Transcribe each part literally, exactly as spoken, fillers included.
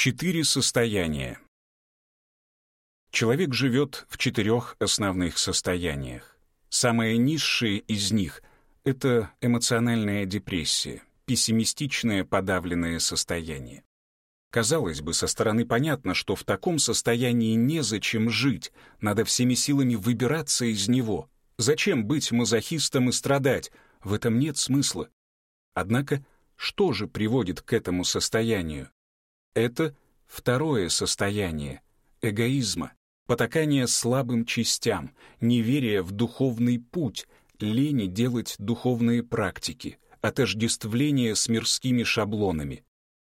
Четыре состояния. Человек живет в четырех основных состояниях. Самое низшее из них — это эмоциональная депрессия, пессимистичное подавленное состояние. Казалось бы, со стороны понятно, что в таком состоянии незачем жить, надо всеми силами выбираться из него. Зачем быть мазохистом и страдать? В этом нет смысла. Однако, что же приводит к этому состоянию? Это второе состояние — эгоизма, потакание слабым частям, неверие в духовный путь, лени делать духовные практики, отождествление с мирскими шаблонами.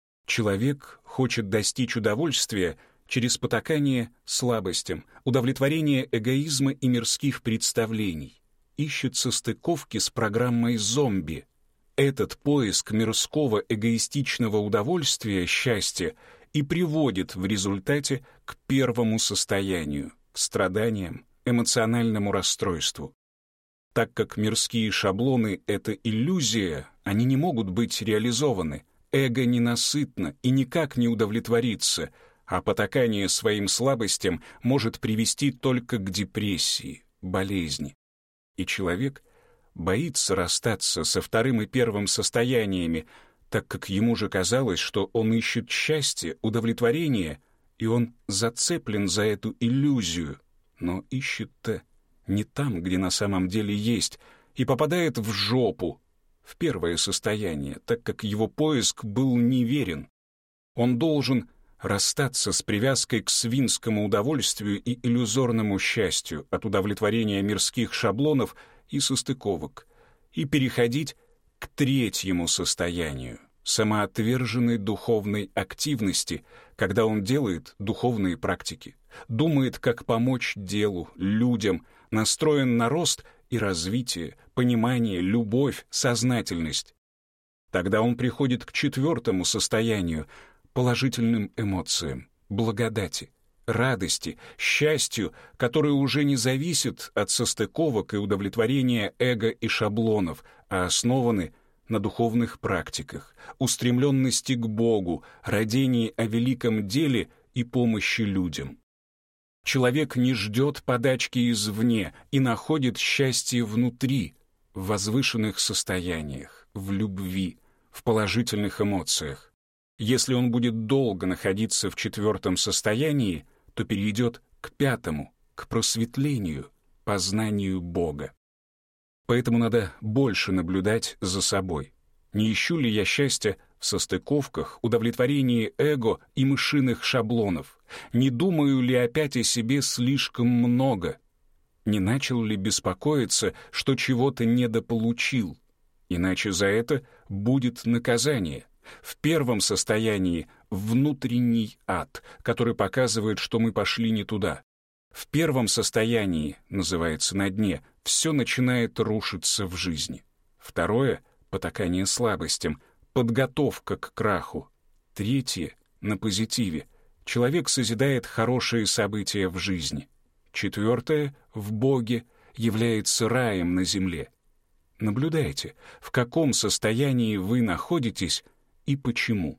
Человек хочет достичь удовольствия через потакание слабостям, удовлетворение эгоизма и мирских представлений, ищет состыковки с программой зомби. Этот поиск мирского эгоистичного удовольствия, счастья, и приводит в результате к первому состоянию, к страданиям, эмоциональному расстройству. Так как мирские шаблоны — это иллюзия, они не могут быть реализованы, эго ненасытно и никак не удовлетворится, а потакание своим слабостям может привести только к депрессии, болезни. И человек боится расстаться со вторым и первым состояниями, так как ему же казалось, что он ищет счастье, удовлетворение, и он зацеплен за эту иллюзию, но ищет-то не там, где на самом деле есть, и попадает в жопу, в первое состояние, так как его поиск был неверен. Он должен расстаться с привязкой к свинскому удовольствию и иллюзорному счастью от удовлетворения мирских шаблонов и состыковок, и переходить к третьему состоянию — самоотверженной духовной активности, когда он делает духовные практики, думает, как помочь делу, людям, настроен на рост и развитие, понимание, любовь, сознательность. Тогда он приходит к четвертому состоянию — положительным эмоциям, благодати, радости, счастью, которые уже не зависят от состыковок и удовлетворения эго и шаблонов, а основаны на духовных практиках, устремленности к Богу, родении о великом деле и помощи людям. Человек не ждет подачки извне и находит счастье внутри, в возвышенных состояниях, в любви, в положительных эмоциях. Если он будет долго находиться в четвертом состоянии, то перейдет к пятому, к просветлению, познанию Бога. Поэтому надо больше наблюдать за собой. Не ищу ли я счастья в состыковках, удовлетворении эго и мышиных шаблонов? Не думаю ли опять о себе слишком много? Не начал ли беспокоиться, что чего-то недополучил? Иначе за это будет наказание. В первом состоянии внутренний ад, который показывает, что мы пошли не туда. В первом состоянии, называется на дне, все начинает рушиться в жизни. Второе — потакание слабостям, подготовка к краху. Третье — на позитиве. Человек созидает хорошие события в жизни. Четвертое — в Боге, является раем на земле. Наблюдайте, в каком состоянии вы находитесь и почему.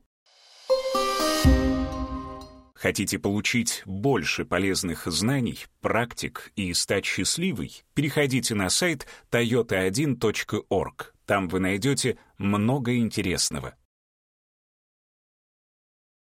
Хотите получить больше полезных знаний, практик и стать счастливой? Переходите на сайт тойота один точка орг. Там вы найдете много интересного.